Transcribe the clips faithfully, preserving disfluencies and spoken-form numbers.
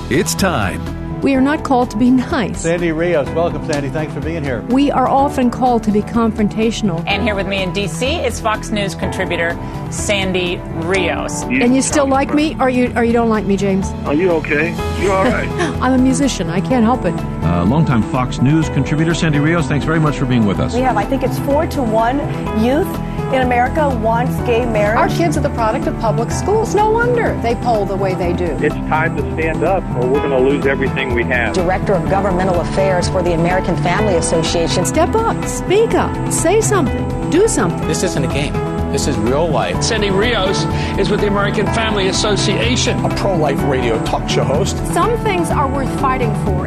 It's time. We are not called to be nice. Sandy Rios. Welcome, Sandy. Thanks for being here. We are often called to be confrontational. And here with me in D C is Fox News contributor Sandy Rios. You and you still like me, or you or you don't like me, James? Are you okay? You all right? I'm a musician. I can't help it. Uh, longtime Fox News contributor Sandy Rios, thanks very much for being with us. We have, I think it's four to one youth in America wants gay marriage. Our kids are the product of public schools. No wonder they poll the way they do. It's time to stand up or we're going to lose everything we have. Director of Governmental Affairs for the American Family Association. Step up, speak up, say something, do something. This isn't a game. This is real life. Sandy Rios is with the American Family Association. A pro-life radio talk show host. Some things are worth fighting for.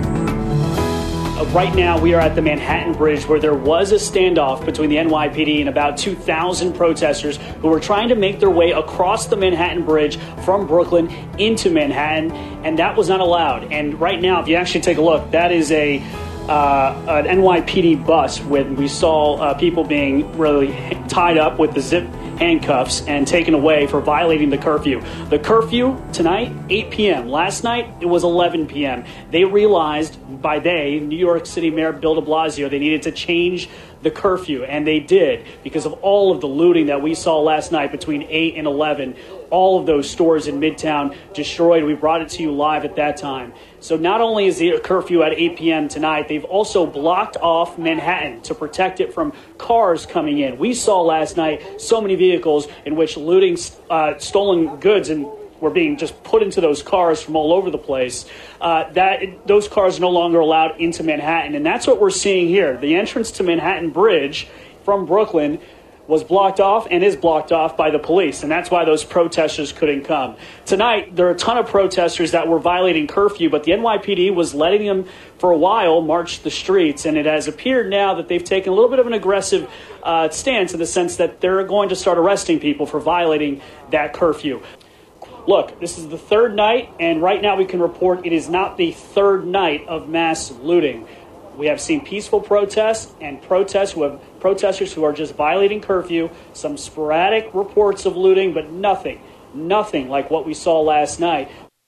Uh, right now, we are at the Manhattan Bridge where there was a standoff between the N Y P D and about two thousand protesters who were trying to make their way across the Manhattan Bridge from Brooklyn into Manhattan, and that was not allowed. And right now, if you actually take a look, that is a uh, an N Y P D bus when we saw uh, people being really tied up with the zip handcuffs and taken away for violating the curfew. The curfew tonight, eight p.m. Last night, it was eleven p.m. They realized by they, New York City Mayor Bill de Blasio, they needed to change the curfew, and they did because of all of the looting that we saw last night between eight and eleven. All of those stores in Midtown destroyed. We brought it to you live at that time. So not only is the curfew at eight p.m. tonight, they've also blocked off Manhattan to protect it from cars coming in. We saw last night so many vehicles in which looting uh, stolen goods and were being just put into those cars from all over the place. Uh, that those cars are no longer allowed into Manhattan. And that's what we're seeing here. The entrance to Manhattan Bridge from Brooklyn was blocked off and is blocked off by the police, and that's why those protesters couldn't come. Tonight, there are a ton of protesters that were violating curfew, but the N Y P D was letting them, for a while, march the streets, and it has appeared now that they've taken a little bit of an aggressive uh, stance in the sense that they're going to start arresting people for violating that curfew. Look, this is the third night, and right now we can report it is not the third night of mass looting. We have seen peaceful protests and protests who have protesters who are just violating curfew, some sporadic reports of looting, but nothing, nothing like what we saw last night.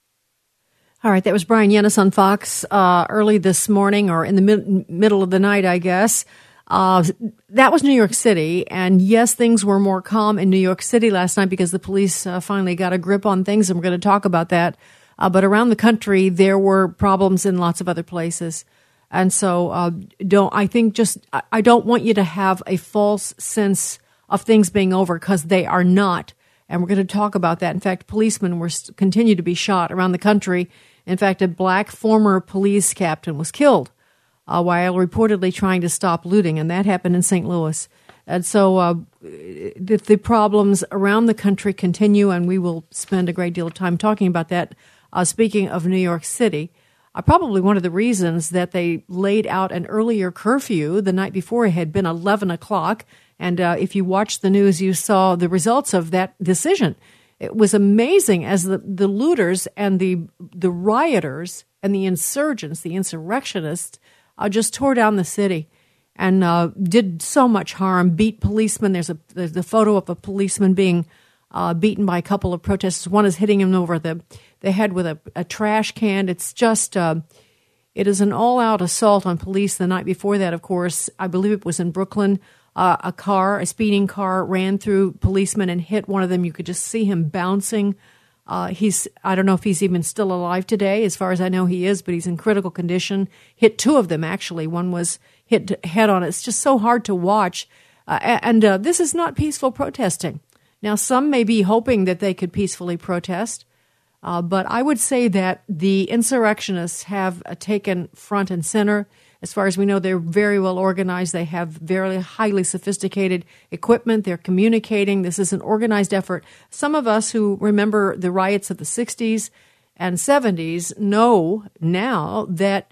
All right, that was Brian Yennis on Fox uh, early this morning, or in the mid- middle of the night, I guess. Uh, that was New York City, and yes, things were more calm in New York City last night because the police uh, finally got a grip on things, and we're going to talk about that. Uh, but around the country, there were problems in lots of other places. And so uh, don't I think just I don't want you to have a false sense of things being over, because they are not. And we're going to talk about that. In fact, policemen were continue to be shot around the country. In fact, a black former police captain was killed uh, while reportedly trying to stop looting, and that happened in Saint Louis. And so uh, the, the problems around the country continue, and we will spend a great deal of time talking about that. Uh, speaking of New York City, Uh, probably one of the reasons that they laid out an earlier curfew the night before it had been eleven o'clock. And uh, if you watched the news, you saw the results of that decision. It was amazing as the, the looters and the the rioters and the insurgents, the insurrectionists, uh, just tore down the city and uh, did so much harm, beat policemen. There's a there's the photo of a policeman being uh, beaten by a couple of protesters. One is hitting him over the the head with a, a trash can. It's just, uh, it is an all-out assault on police. The night before that, of course, I believe it was in Brooklyn, uh, a car, a speeding car ran through policemen and hit one of them. You could just see him bouncing. Uh, he's, I don't know if he's even still alive today. As far as I know, he is, but he's in critical condition. Hit two of them, actually. One was hit head on. It's just so hard to watch. Uh, and uh, this is not peaceful protesting. Now, some may be hoping that they could peacefully protest. Uh, but I would say that the insurrectionists have uh, taken front and center. As far as we know, they're very well organized. They have very highly sophisticated equipment. They're communicating. This is an organized effort. Some of us who remember the riots of the sixties and seventies know now that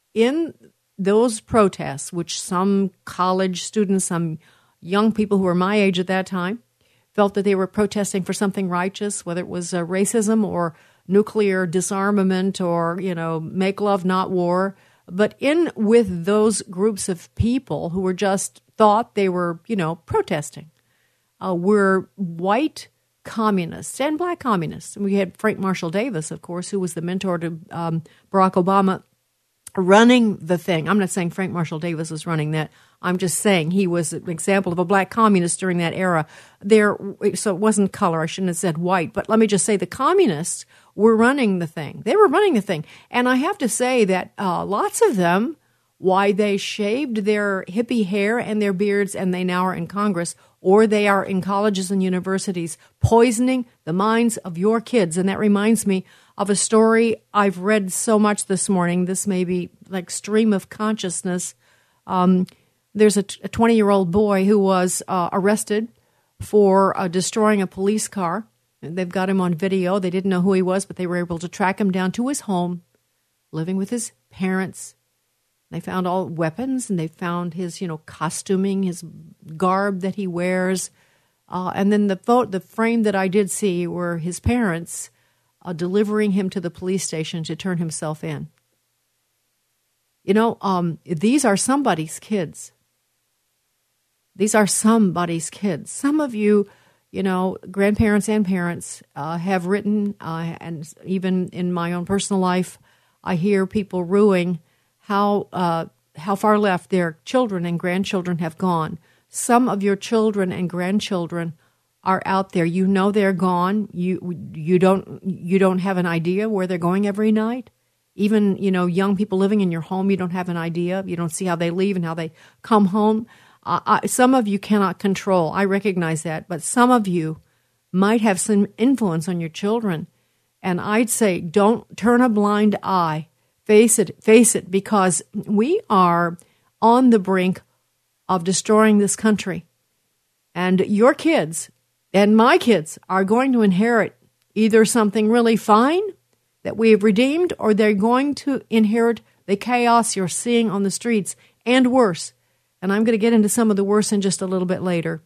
in those protests, which some college students, some young people who were my age at that time, felt that they were protesting for something righteous, whether it was uh, racism or nuclear disarmament or, you know, make love, not war. But in with those groups of people who were just thought they were, you know, protesting, uh, were white communists and black communists. And we had Frank Marshall Davis, of course, who was the mentor to um, Barack Obama, running the thing. I'm not saying Frank Marshall Davis was running that. I'm just saying he was an example of a black communist during that era. There, so it wasn't color. I shouldn't have said white. But let me just say the communists were running the thing. They were running the thing. And I have to say that uh, lots of them, why they shaved their hippie hair and their beards and they now are in Congress, or they are in colleges and universities poisoning the minds of your kids. And that reminds me of a story I've read so much this morning. This may be like stream of consciousness. Um, there's a twenty-year-old boy who was uh, arrested for uh, destroying a police car. They've got him on video. They didn't know who he was, but they were able to track him down to his home, living with his parents. They found all weapons, and they found his, you know, costuming, his garb that he wears. Uh, and then the photo, the frame that I did see were his parents uh, delivering him to the police station to turn himself in. You know, um, these are somebody's kids. These are somebody's kids. Some of you, you know, grandparents and parents uh, have written, uh, and even in my own personal life, I hear people rueing how uh, how far left their children and grandchildren have gone. Some of your children and grandchildren are out there. You know they're gone. You you don't you don't have an idea where they're going every night. Even, you know, young people living in your home, you don't have an idea. You don't see how they leave and how they come home. Uh, I, some of you cannot control. I recognize that. But some of you might have some influence on your children. And I'd say don't turn a blind eye. Face it, face it, because we are on the brink of destroying this country. And your kids and my kids are going to inherit either something really fine that we have redeemed, or they're going to inherit the chaos you're seeing on the streets, and worse. And I'm going to get into some of the worse in just a little bit later.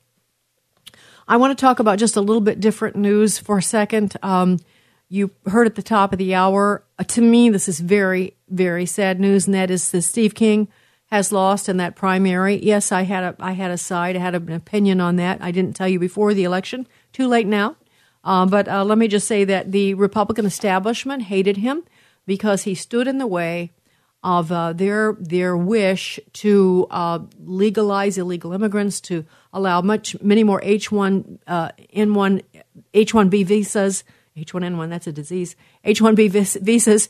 I want to talk about just a little bit different news for a second. Um, you heard at the top of the hour, uh, to me, this is very, very sad news, and that is that Steve King has lost in that primary. Yes, I had a, I had a side, I had an opinion on that. I didn't tell you before the election. Too late now. Uh, but uh, let me just say that the Republican establishment hated him because he stood in the way of uh, their their wish to uh, legalize illegal immigrants, to allow much many more H one N one H one B visas, H one N one, that's a disease, H one B vis- visas.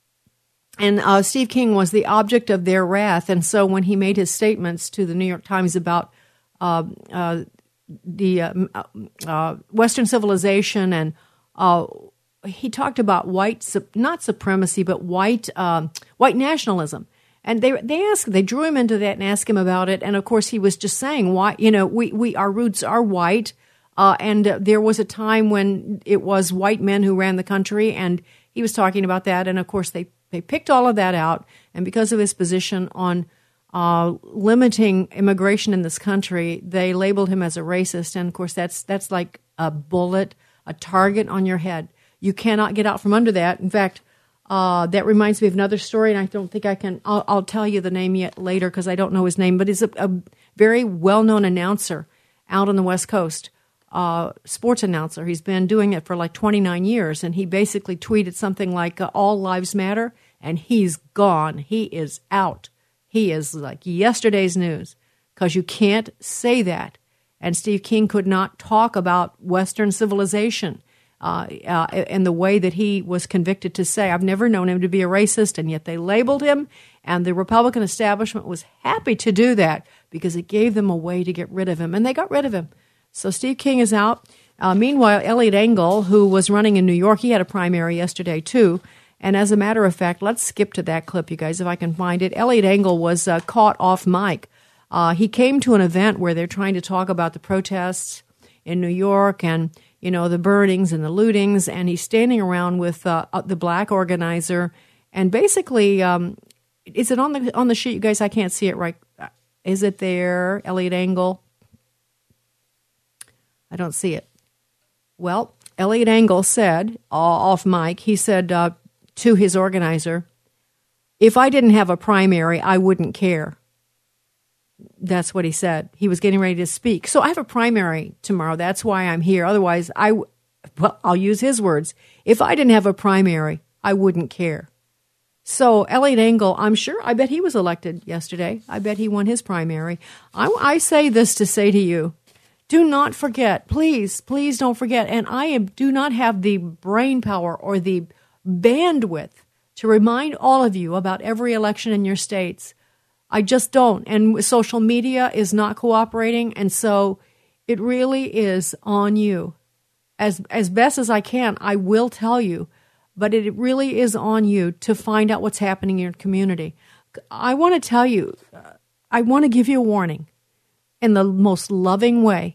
And uh, Steve King was the object of their wrath. And so when he made his statements to the New York Times about uh, uh, the uh, uh, Western civilization, and uh, he talked about white, not supremacy, but white uh, white nationalism. And they they asked, they drew him into that and asked him about it. And of course, he was just saying, why, you know, we, we our roots are white. Uh, and uh, there was a time when it was white men who ran the country, and he was talking about that. And of course, they, they picked all of that out. And because of his position on uh, limiting immigration in this country, they labeled him as a racist. And of course, that's that's like a bullet, a target on your head. You cannot get out from under that. In fact, uh, that reminds me of another story, and I don't think I can, I'll, I'll tell you the name yet later because I don't know his name, but he's a, a very well-known announcer out on the West Coast, uh, sports announcer. He's been doing it for like twenty-nine years, and he basically tweeted something like, uh, all lives matter, and he's gone. He is out. He is like yesterday's news because you can't say that. And Steve King could not talk about Western civilization Uh, uh, in the way that he was convicted to say. I've never known him to be a racist, and yet they labeled him, and the Republican establishment was happy to do that because it gave them a way to get rid of him, and they got rid of him. So Steve King is out. Uh, meanwhile, Eliot Engel, who was running in New York, he had a primary yesterday too, and as a matter of fact, let's skip to that clip, you guys, if I can find it. Eliot Engel was uh, caught off mic. Uh, he came to an event where they're trying to talk about the protests in New York and you know, the burnings and the lootings, and he's standing around with uh, the black organizer, and basically, um, is it on the on the sheet, you guys? I can't see it right. Is it there, Eliot Engel? I don't see it. Well, Eliot Engel said, uh, off mic, he said uh, to his organizer, if I didn't have a primary, I wouldn't care. That's what he said. He was getting ready to speak. So I have a primary tomorrow. That's why I'm here. Otherwise, I, well, I'll use his words, if I didn't have a primary, I wouldn't care. So Eliot Engel, I'm sure, I bet he was elected yesterday. I bet he won his primary. I, I say this to say to you, do not forget, please, please don't forget. And I am, do not have the brain power or the bandwidth to remind all of you about every election in your states. I just don't. And social media is not cooperating. And so it really is on you. As, as best as I can, I will tell you. But it really is on you to find out what's happening in your community. I want to tell you, I want to give you a warning in the most loving way.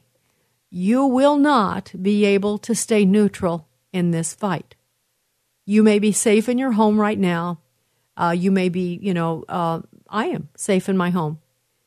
You will not be able to stay neutral in this fight. You may be safe in your home right now. Uh, you may be, you know, uh, I am safe in my home.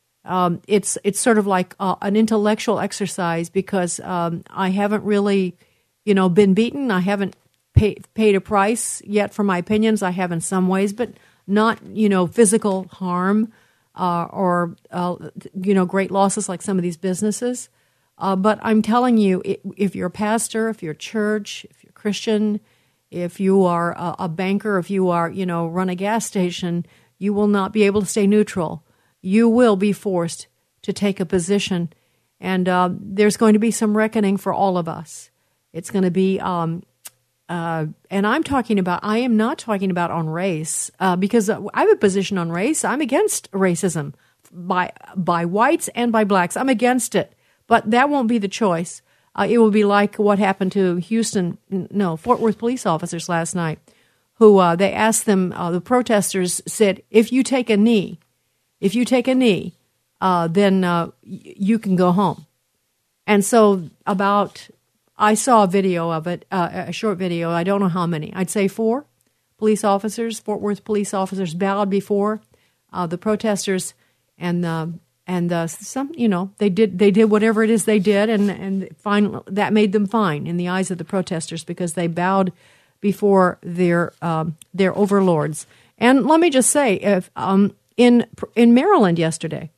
Um, it's it's sort of like uh, an intellectual exercise because um, I haven't really, you know, been beaten. I haven't pay, paid a price yet for my opinions. I have in some ways, but not, you know, physical harm uh, or, uh, you know, great losses like some of these businesses. Uh, but I'm telling you, if you're a pastor, if you're a church, if you're a Christian, if you are a, a banker, if you are, you know, run a gas station, you will not be able to stay neutral. You will be forced to take a position. And uh, there's going to be some reckoning for all of us. It's going to be, um, uh, and I'm talking about, I am not talking about on race, uh, because I have a position on race. I'm against racism by by whites and by blacks. I'm against it. But that won't be the choice. Uh, it will be like what happened to Houston, no, Fort Worth police officers last night, who uh, they asked them, uh, the protesters said, if you take a knee, if you take a knee, uh, then uh, y- you can go home. And so about, I saw a video of it, uh, a short video, I don't know how many, I'd say four police officers, Fort Worth police officers bowed before uh, the protesters, and uh, And uh, some, you know, they did they did whatever it is they did, and and fine, that made them fine in the eyes of the protesters because they bowed before their um, their overlords. And let me just say, if um, in in Maryland yesterday,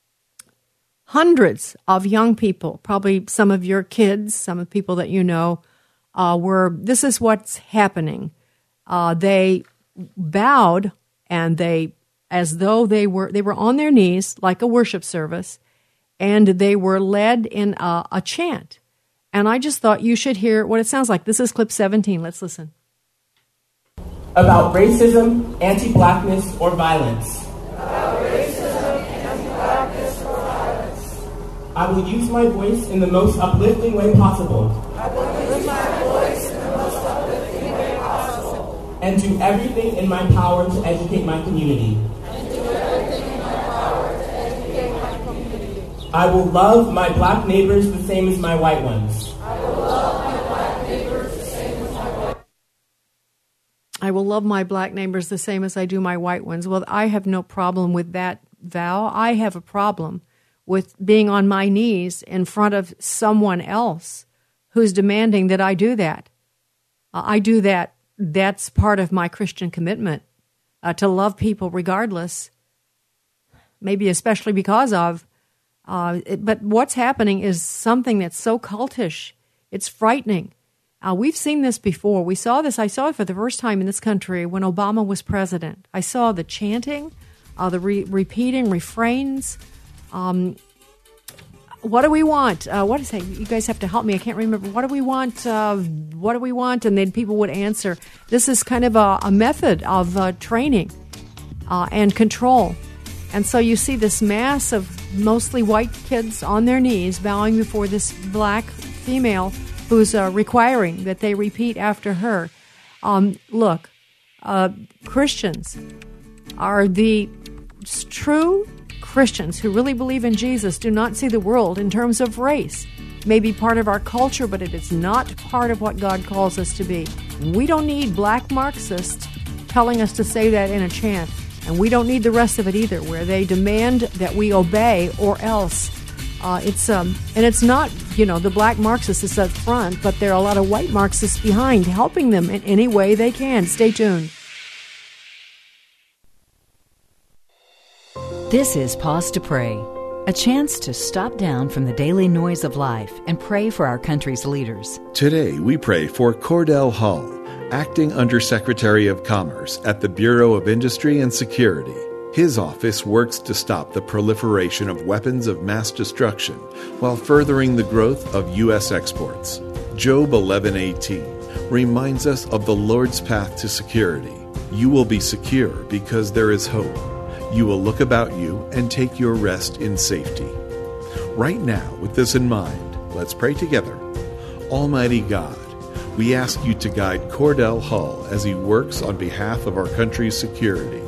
hundreds of young people, probably some of your kids, some of the people that you know, uh, were. This is what's happening. Uh, they bowed and they. As though they were they were on their knees like a worship service, and they were led in a, a chant. And I just thought you should hear what it sounds like. This is clip seventeen. Let's listen. About racism, anti-blackness, or violence. About racism, anti-blackness, or violence. I will use my voice in the most uplifting way possible. I will use my voice in the most uplifting way possible. And do everything in my power to educate my community. I will love my black neighbors the same as my white ones. I will love my black neighbors the same as my white ones. I will love my black neighbors the same as I do my white ones. Well, I have no problem with that vow. I have a problem with being on my knees in front of someone else who's demanding that I do that. Uh, I do that. That's part of my Christian commitment, uh, to love people regardless, maybe especially because of. Uh, it, but what's happening is something that's so cultish. It's frightening. Uh, we've seen this before. We saw this. I saw it for the first time in this country when Obama was president. I saw the chanting, uh, the re- repeating refrains. Um, what do we want? Uh, what is that? You guys have to help me. I can't remember. What do we want? Uh, what do we want? And then people would answer. This is kind of a, a method of uh, training uh, and control. And so you see this mass of mostly white kids on their knees bowing before this black female who's uh, requiring that they repeat after her. Um, look, uh, Christians are the true Christians who really believe in Jesus do not see the world in terms of race. It may be part of our culture, but it is not part of what God calls us to be. We don't need black Marxists telling us to say that in a chant. And we don't need the rest of it either, where they demand that we obey or else. Uh, it's um, and it's not, you know, the black Marxists up front, but there are a lot of white Marxists behind, helping them in any way they can. Stay tuned. This is Pause to Pray. A chance to stop down from the daily noise of life and pray for our country's leaders. Today, we pray for Cordell Hull, Acting Undersecretary of Commerce at the Bureau of Industry and Security. His office works to stop the proliferation of weapons of mass destruction while furthering the growth of U S exports. Job eleven eighteen reminds us of the Lord's path to security. You will be secure because there is hope. You will look about you and take your rest in safety. Right now, with this in mind, let's pray together. Almighty God, we ask you to guide Cordell Hull as he works on behalf of our country's security.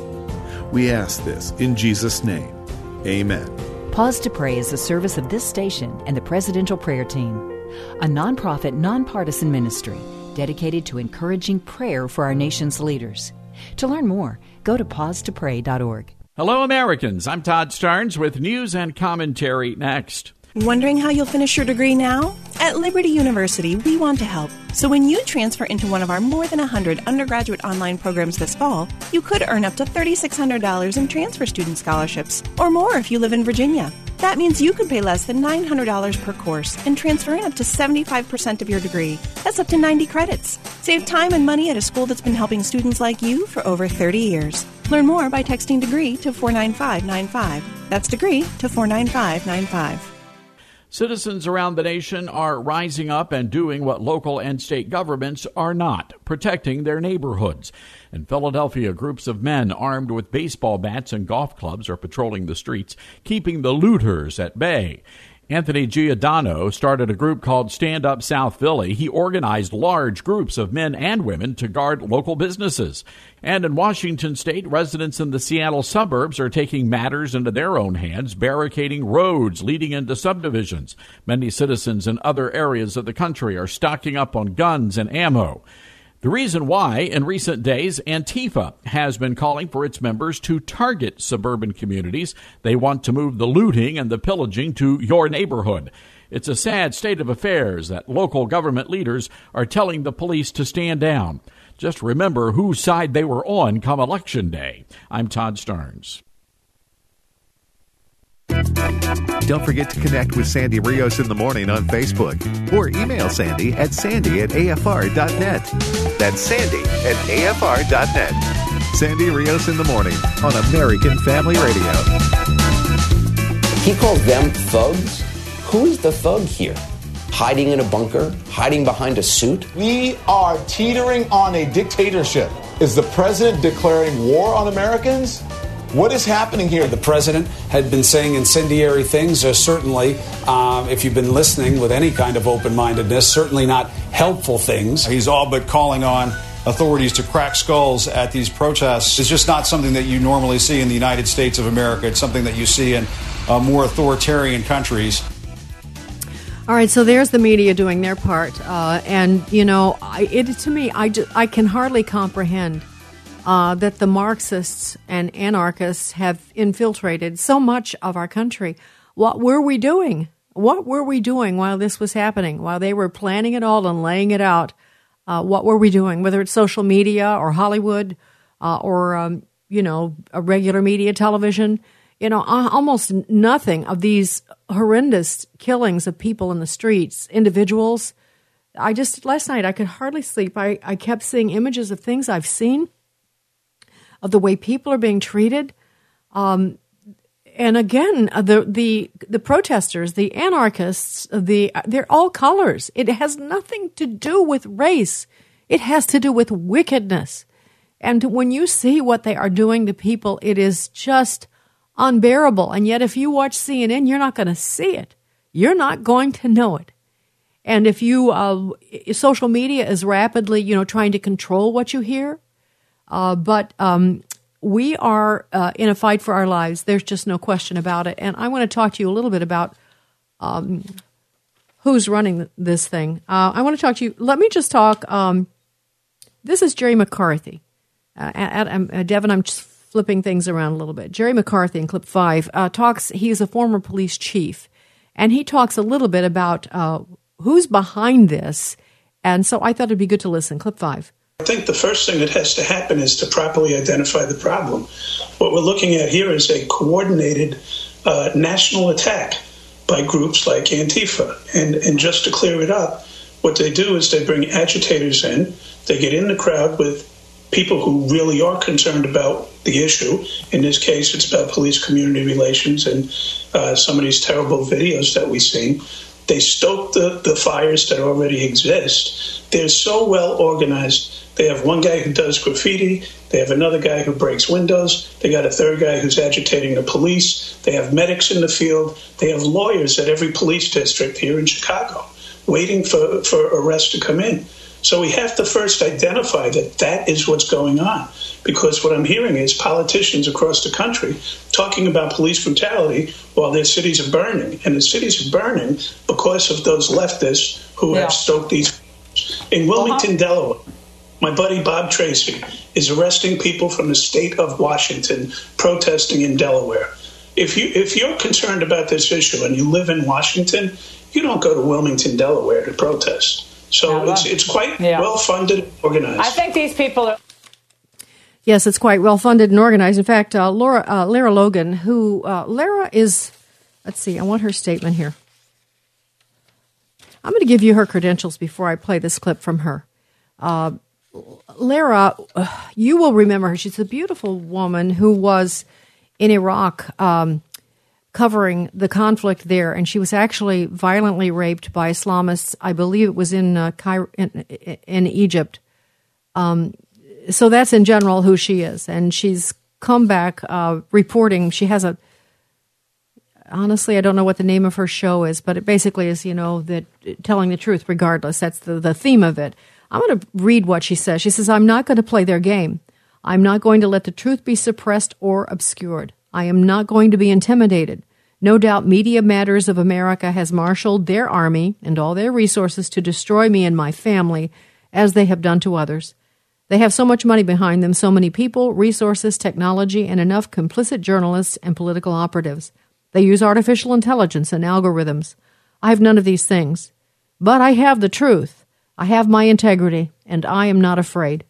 We ask this in Jesus' name. Amen. Pause to Pray is a service of this station and the Presidential Prayer Team, a nonprofit, nonpartisan ministry dedicated to encouraging prayer for our nation's leaders. To learn more, go to pause to pray dot org. Hello, Americans. I'm Todd Starnes with news and commentary next. Wondering how you'll finish your degree now? At Liberty University, we want to help. So when you transfer into one of our more than one hundred undergraduate online programs this fall, you could earn up to three thousand six hundred dollars in transfer student scholarships, or more if you live in Virginia. That means you could pay less than nine hundred dollars per course and transfer in up to seventy-five percent of your degree. That's up to ninety credits. Save time and money at a school that's been helping students like you for over thirty years. Learn more by texting DEGREE to four nine five nine five. That's DEGREE to four nine five nine five. Citizens around the nation are rising up and doing what local and state governments are not, protecting their neighborhoods. In Philadelphia, groups of men armed with baseball bats and golf clubs are patrolling the streets, keeping the looters at bay. Anthony Giordano started a group called Stand Up South Philly. He organized large groups of men and women to guard local businesses. And in Washington state, residents in the Seattle suburbs are taking matters into their own hands, barricading roads leading into subdivisions. Many citizens in other areas of the country are stocking up on guns and ammo. The reason why, in recent days, Antifa has been calling for its members to target suburban communities. They want to move the looting and the pillaging to your neighborhood. It's a sad state of affairs that local government leaders are telling the police to stand down. Just remember whose side they were on come Election Day. I'm Todd Starnes. Don't forget to connect with Sandy Rios in the morning on Facebook or email Sandy at sandy at a f r dot net. That's Sandy at a f r dot net. Sandy Rios in the morning on American Family Radio. He called them thugs. Who is the thug here? Hiding in a bunker? Hiding behind a suit? We are teetering on a dictatorship. Is the president declaring war on Americans? What is happening here? The president had been saying incendiary things, or certainly, um, if you've been listening with any kind of open-mindedness, certainly not helpful things. He's all but calling on authorities to crack skulls at these protests. It's just not something that you normally see in the United States of America. It's something that you see in uh, more authoritarian countries. All right, so there's the media doing their part. Uh, and, you know, I, it to me, I, just, I can hardly comprehend Uh, that the Marxists and anarchists have infiltrated so much of our country. What were we doing? What were we doing while this was happening? While they were planning it all and laying it out, uh, what were we doing? Whether it's social media or Hollywood uh, or, um, you know, a regular media television, you know, almost nothing of these horrendous killings of people in the streets, individuals. I just, last night, I could hardly sleep. I, I kept seeing images of things I've seen, of the way people are being treated. Um, and again, the, the, the protesters, the anarchists, the, they're all colors. It has nothing to do with race. It has to do with wickedness. And when you see what they are doing to people, it is just unbearable. And yet if you watch C N N, you're not going to see it. You're not going to know it. And if you, uh, social media is rapidly, you know, trying to control what you hear. Uh, but um, we are uh, in a fight for our lives. There's just no question about it. And I want to talk to you a little bit about um, who's running this thing. Uh, I want to talk to you. Let me just talk. Um, this is Jerry McCarthy. Uh, at, at, uh, Devin, I'm just flipping things around a little bit. Jerry McCarthy in clip five uh, talks. He's a former police chief, and he talks a little bit about uh, who's behind this. And so I thought it'd be good to listen. Clip five. I think the first thing that has to happen is to properly identify the problem. What we're looking at here is a coordinated uh, national attack by groups like Antifa. And, and just to clear it up, what they do is they bring agitators in, they get in the crowd with people who really are concerned about the issue. In this case, it's about police-community relations and uh, some of these terrible videos that we've seen. They stoke the, the fires that already exist. They're so well organized. They have one guy who does graffiti. They have another guy who breaks windows. They got a third guy who's agitating the police. They have medics in the field. They have lawyers at every police district here in Chicago waiting for, for arrests to come in. So we have to first identify that that is what's going on, because what I'm hearing is politicians across the country talking about police brutality while their cities are burning. And the cities are burning because of those leftists who yeah. have stoked these. In Wilmington, uh-huh. Delaware, my buddy Bob Tracy is arresting people from the state of Washington protesting in Delaware. If you if you're concerned about this issue and you live in Washington, you don't go to Wilmington, Delaware to protest. So yeah, it's it's quite yeah. well funded and organized. I think these people are. Yes, it's quite well funded and organized. In fact, uh, Laura uh, Lara Logan, who uh, Lara is, let's see, I want her statement here. I'm going to give you her credentials before I play this clip from her. Uh, Lara, uh, you will remember her. She's a beautiful woman who was in Iraq um, covering the conflict there, and she was actually violently raped by Islamists. I believe it was in uh, Cairo, in, in Egypt. Um, so that's in general who she is, and she's come back uh, reporting. She has a. Honestly, I don't know what the name of her show is, but it basically is, you know, that telling the truth regardless. That's the, the theme of it. I'm going to read what she says. She says, I'm not going to play their game. I'm not going to let the truth be suppressed or obscured. I am not going to be intimidated. No doubt Media Matters of America has marshaled their army and all their resources to destroy me and my family, as they have done to others. They have so much money behind them, so many people, resources, technology, and enough complicit journalists and political operatives. They use artificial intelligence and algorithms. I have none of these things. But I have the truth. I have my integrity, and I am not afraid.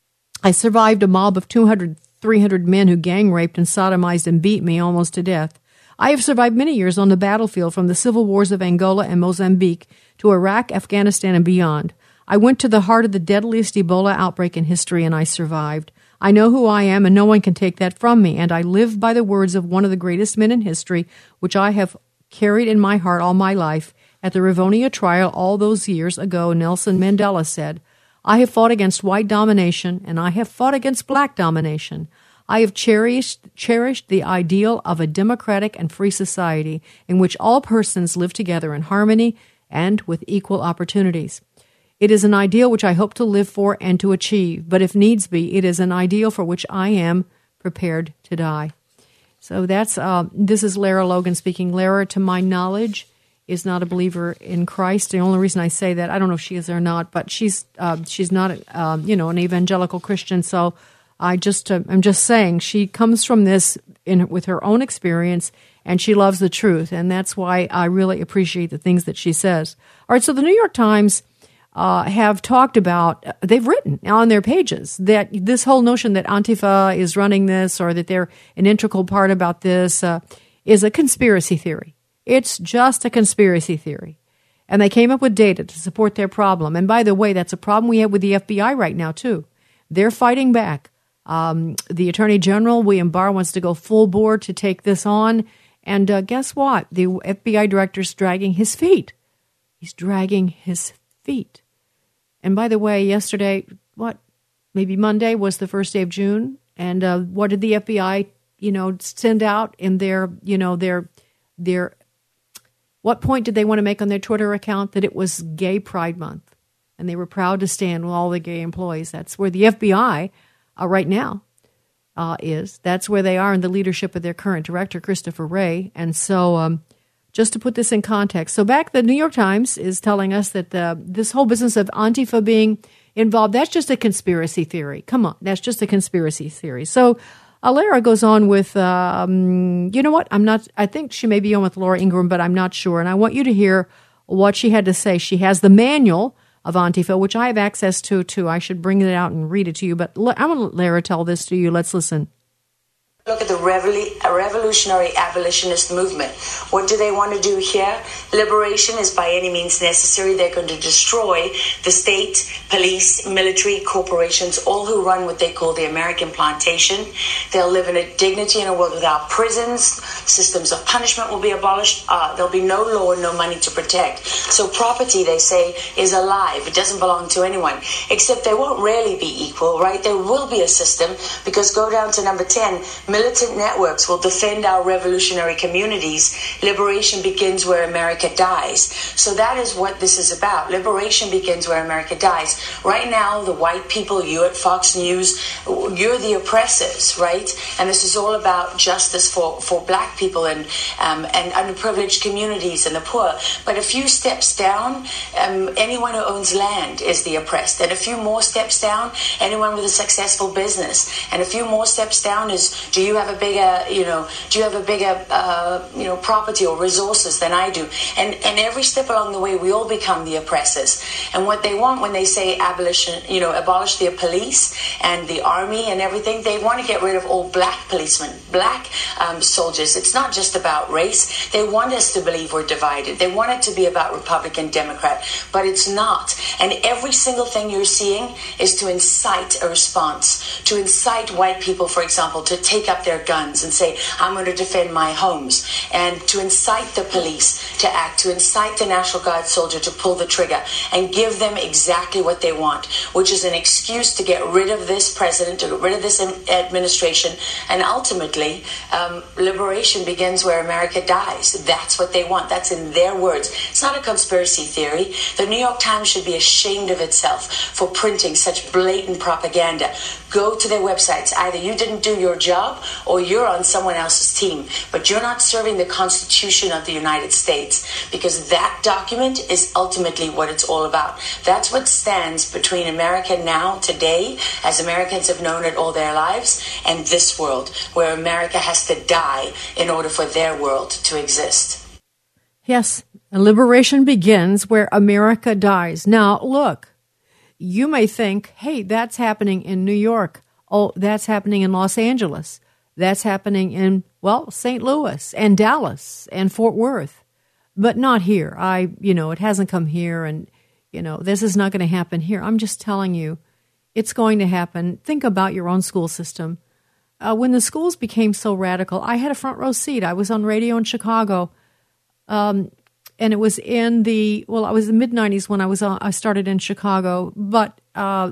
I survived a mob of two hundred, three hundred men who gang raped and sodomized and beat me almost to death. I have survived many years on the battlefield, from the civil wars of Angola and Mozambique to Iraq, Afghanistan, and beyond. I went to the heart of the deadliest Ebola outbreak in history, and I survived. I know who I am, and no one can take that from me, and I live by the words of one of the greatest men in history, which I have carried in my heart all my life. At the Rivonia trial all those years ago, Nelson Mandela said, I have fought against white domination, and I have fought against black domination. I have cherished, cherished the ideal of a democratic and free society in which all persons live together in harmony and with equal opportunities. It is an ideal which I hope to live for and to achieve, but if needs be, it is an ideal for which I am prepared to die. So that's uh, this is Lara Logan speaking. Lara, to my knowledge, is not a believer in Christ. The only reason I say that, I don't know if she is or not, but she's uh, she's not uh, you know an evangelical Christian. So I just uh, I'm just saying she comes from this in with her own experience, and she loves the truth, and that's why I really appreciate the things that she says. All right, so the New York Times Uh, have talked about, they've written on their pages that this whole notion that Antifa is running this or that they're an integral part about this uh, is a conspiracy theory. It's just a conspiracy theory. And they came up with data to support their problem. And by the way, that's a problem we have with the F B I right now, too. They're fighting back. Um, the Attorney General, William Barr, wants to go full bore to take this on. And uh, guess what? The F B I director's dragging his feet. He's dragging his feet. And by the way, yesterday, what, maybe Monday was the first day of June. And uh, what did the F B I, you know, send out in their, you know, their, their, what point did they want to make on their Twitter account? That it was Gay Pride Month. And they were proud to stand with all the gay employees. That's where the F B I uh, right now uh, is. That's where they are in the leadership of their current director, Christopher Wray. And so, um, just to put this in context. So back, the New York Times is telling us that the, this whole business of Antifa being involved, that's just a conspiracy theory. Come on, that's just a conspiracy theory. So Lara goes on with, um, you know what, I'm not, I think she may be on with Laura Ingraham, but I'm not sure. And I want you to hear what she had to say. She has the manual of Antifa, which I have access to, too. I should bring it out and read it to you. But I want to let Lara tell this to you. Let's listen. Look at the revolu- revolutionary abolitionist movement. What do they want to do here? Liberation is by any means necessary. They're going to destroy the state, police, military, corporations, all who run what they call the American plantation. They'll live in a dignity in a world without prisons. Systems of punishment will be abolished. Uh, there'll be no law, no money to protect. So property, they say, is alive. It doesn't belong to anyone. Except they won't really be equal, right? There will be a system, because go down to number ten, militant networks will defend our revolutionary communities. Liberation begins where America dies. So that is what this is about. Liberation begins where America dies. Right now, the white people, you at Fox News, you're the oppressors, right? And this is all about justice for, for black people and um, and underprivileged communities and the poor. But a few steps down, um, anyone who owns land is the oppressed. And a few more steps down, anyone with a successful business. And a few more steps down is, do you have a bigger, you know, do you have a bigger, uh, you know, property or resources than I do? And and every step along the way, we all become the oppressors. And what they want when they say abolition, you know, abolish the police and the army and everything, they want to get rid of all black policemen, black um, soldiers. It's not just about race. They want us to believe we're divided. They want it to be about Republican, Democrat, but it's not. And every single thing you're seeing is to incite a response, to incite white people, for example, to take up their guns and say, I'm going to defend my homes, and to incite the police to act, to incite the National Guard soldier to pull the trigger and give them exactly what they want, which is an excuse to get rid of this president, to get rid of this administration, and ultimately, um, liberation begins where America dies. That's what they want. That's in their words. It's not a conspiracy theory. The New York Times should be ashamed of itself for printing such blatant propaganda. Go to their websites. Either you didn't do your job or you're on someone else's team, but you're not serving the Constitution of the United States, because that document is ultimately what it's all about. That's what stands between America now, today, as Americans have known it all their lives, and this world, where America has to die in order for their world to exist. Yes, liberation begins where America dies. Now, look, you may think, hey, that's happening in New York. Oh, that's happening in Los Angeles. That's happening in, well, Saint Louis and Dallas and Fort Worth, but not here. I, you know, it hasn't come here, and, you know, this is not going to happen here. I'm just telling you, it's going to happen. Think about your own school system. Uh, when the schools became so radical, I had a front row seat. I was on radio in Chicago, um, and it was in the, well, I was in the mid nineties when I was on, I started in Chicago, but uh,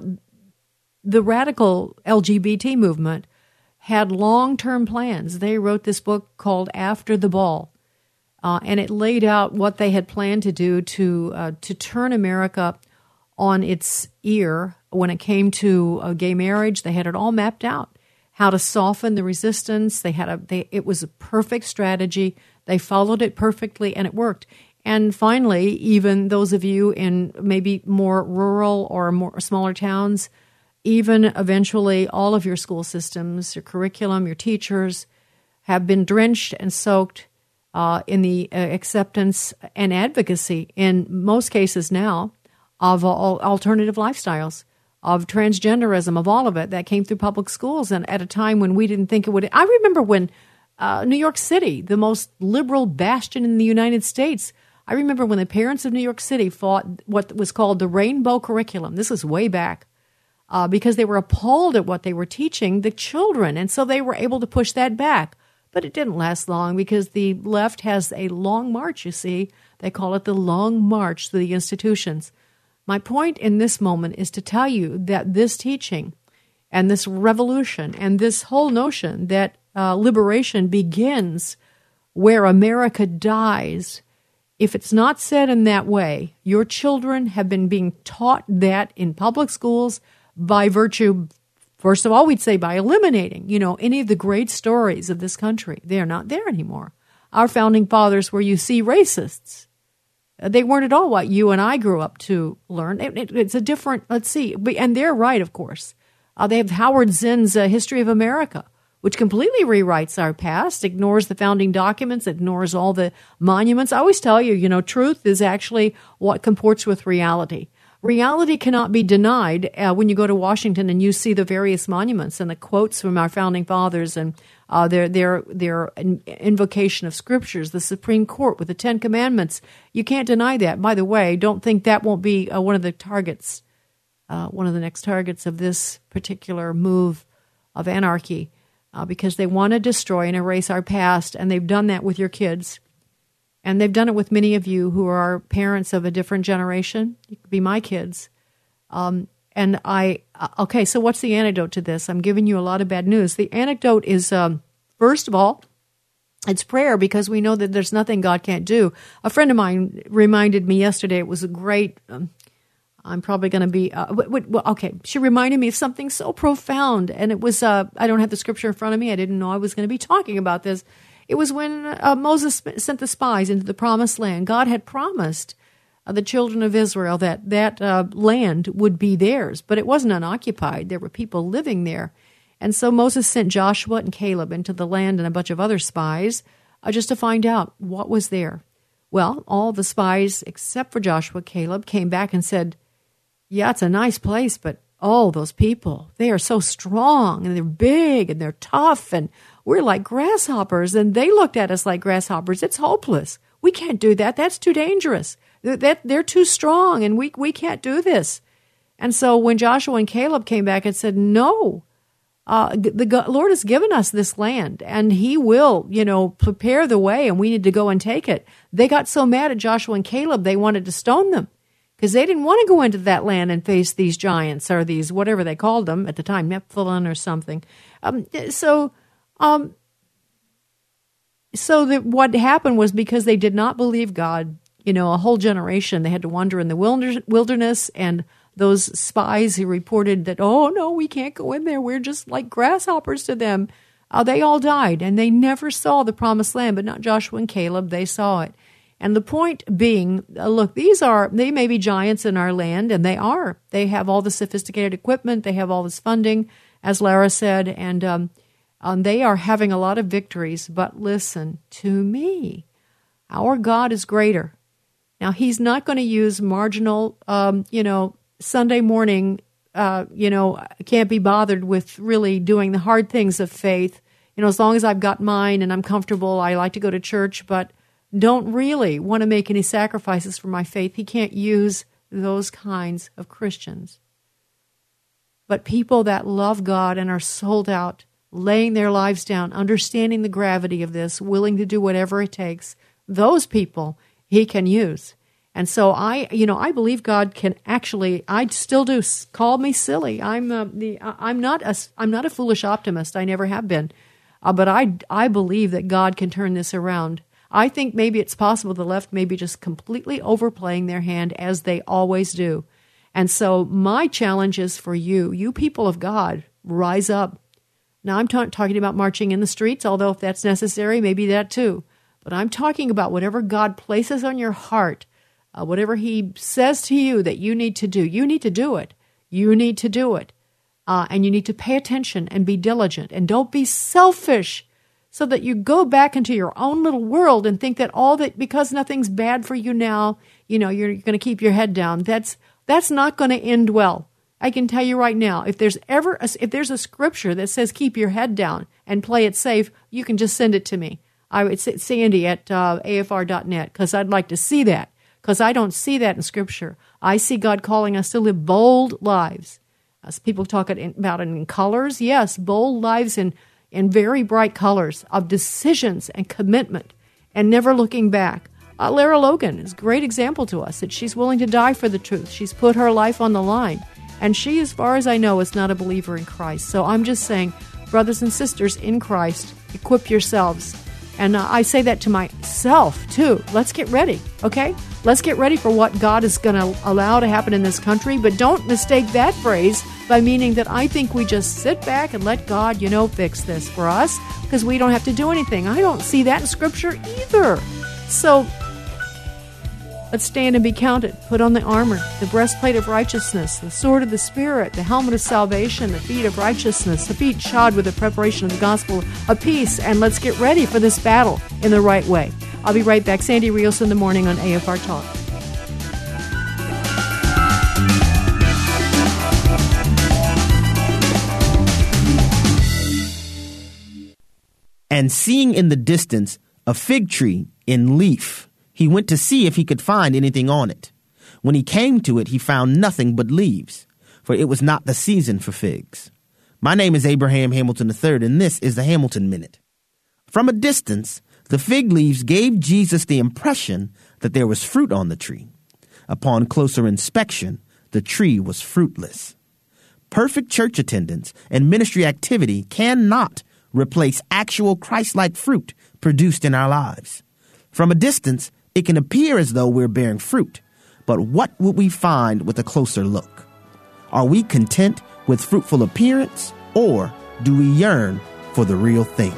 the radical L G B T movement had long-term plans. They wrote this book called After the Ball, uh, and it laid out what they had planned to do to uh, to turn America on its ear when it came to uh, gay marriage. They had it all mapped out, how to soften the resistance. They had a, they, it was a perfect strategy. They followed it perfectly, and it worked. And finally, even those of you in maybe more rural or more smaller towns, even eventually all of your school systems, your curriculum, your teachers have been drenched and soaked uh, in the uh, acceptance and advocacy, in most cases now, of all alternative lifestyles, of transgenderism, of all of it that came through public schools, and at a time when we didn't think it would. I remember when uh, New York City, the most liberal bastion in the United States, I remember when the parents of New York City fought what was called the rainbow curriculum. This was way back. Uh, because they were appalled at what they were teaching the children. And so they were able to push that back. But it didn't last long, because the left has a long march, you see. They call it the long march through the institutions. My point in this moment is to tell you that this teaching and this revolution and this whole notion that uh, liberation begins where America dies, if it's not said in that way, your children have been being taught that in public schools by virtue, first of all, we'd say by eliminating, you know, any of the great stories of this country. They're not there anymore. Our founding fathers were, you see, racists. They weren't at all what you and I grew up to learn. It, it, it's a different, let's see, and they're right, of course. Uh, they have Howard Zinn's uh, History of America, which completely rewrites our past, ignores the founding documents, ignores all the monuments. I always tell you, you know, truth is actually what comports with reality. Reality cannot be denied uh, when you go to Washington and you see the various monuments and the quotes from our founding fathers and uh, their their their invocation of scriptures, the Supreme Court with the Ten Commandments. You can't deny that. By the way, don't think that won't be uh, one of the targets, uh, one of the next targets of this particular move of anarchy, uh, because they want to destroy and erase our past, and they've done that with your kids. And they've done it with many of you who are parents of a different generation. You could be my kids. Um, and I, okay, so what's the antidote to this? I'm giving you a lot of bad news. The antidote is, um, first of all, it's prayer, because we know that there's nothing God can't do. A friend of mine reminded me yesterday, it was a great, um, I'm probably going to be, uh, w- w- okay, she reminded me of something so profound. And it was, uh, I don't have the scripture in front of me. I didn't know I was going to be talking about this. It was when uh, Moses sent the spies into the promised land. God had promised uh, the children of Israel that that uh, land would be theirs, but it wasn't unoccupied. There were people living there. And so Moses sent Joshua and Caleb into the land and a bunch of other spies uh, just to find out what was there. Well, all the spies, except for Joshua and Caleb, came back and said, yeah, it's a nice place, but oh, those people, they are so strong, and they're big, and they're tough, and we're like grasshoppers, and they looked at us like grasshoppers. It's hopeless. We can't do that. That's too dangerous. That they're too strong, and we we can't do this. And so when Joshua and Caleb came back and said, no, uh, the Lord has given us this land, and he will, you know, prepare the way, and we need to go and take it. They got so mad at Joshua and Caleb, they wanted to stone them, because they didn't want to go into that land and face these giants, or these, whatever they called them at the time, Nephilim or something. Um, so... Um, so that what happened was, because they did not believe God, you know, a whole generation, they had to wander in the wilderness, and those spies who reported that, oh, no, we can't go in there, we're just like grasshoppers to them, uh, they all died, and they never saw the promised land, but not Joshua and Caleb, they saw it. And the point being, uh, look, these are, they may be giants in our land, and they are. They have all the sophisticated equipment, they have all this funding, as Lara said, and um Um, they are having a lot of victories, but listen to me. Our God is greater. Now, he's not going to use marginal, um, you know, Sunday morning, uh, you know, can't be bothered with really doing the hard things of faith. You know, as long as I've got mine and I'm comfortable, I like to go to church, but don't really want to make any sacrifices for my faith. He can't use those kinds of Christians. But people that love God and are sold out, laying their lives down, understanding the gravity of this, willing to do whatever it takes, those people he can use. And so I, you know, I believe God can actually, I still do, call me silly. I'm uh, the, I'm not a, I'm not a foolish optimist. I never have been. Uh, but I, I believe that God can turn this around. I think maybe it's possible the left may be just completely overplaying their hand, as they always do. And so my challenge is for you, you people of God, rise up. Now, I'm ta- talking about marching in the streets, although if that's necessary, maybe that too. But I'm talking about whatever God places on your heart, uh, whatever he says to you that you need to do. You need to do it. You need to do it. Uh, and you need to pay attention and be diligent. And don't be selfish, so that you go back into your own little world and think that all that, because nothing's bad for you now, you know, you're, you're going to keep your head down. That's that's not going to end well. I can tell you right now, if there's ever a, if there's a scripture that says keep your head down and play it safe, you can just send it to me. I would say Sandy at uh, A F R dot net, because I'd like to see that, because I don't see that in scripture. I see God calling us to live bold lives. As people talk about it in colors, yes, bold lives in, in very bright colors of decisions and commitment and never looking back. Uh, Lara Logan is a great example to us that she's willing to die for the truth. She's put her life on the line. And she, as far as I know, is not a believer in Christ. So I'm just saying, brothers and sisters in Christ, equip yourselves. And uh, I say that to myself, too. Let's get ready, okay? Let's get ready for what God is going to allow to happen in this country. But don't mistake that phrase by meaning that I think we just sit back and let God, you know, fix this for us, because we don't have to do anything. I don't see that in Scripture either. So let's stand and be counted. Put on the armor, the breastplate of righteousness, the sword of the Spirit, the helmet of salvation, the feet of righteousness, the feet shod with the preparation of the gospel of peace, and let's get ready for this battle in the right way. I'll be right back. Sandy Rios in the morning on A F R Talk. And seeing in the distance a fig tree in leaf, he went to see if he could find anything on it. When he came to it, he found nothing but leaves, for it was not the season for figs. My name is Abraham Hamilton the third, and this is the Hamilton Minute. From a distance, the fig leaves gave Jesus the impression that there was fruit on the tree. Upon closer inspection, the tree was fruitless. Perfect church attendance and ministry activity cannot replace actual Christ-like fruit produced in our lives. From a distance, it can appear as though we're bearing fruit, but what would we find with a closer look? Are we content with fruitful appearance, or do we yearn for the real thing?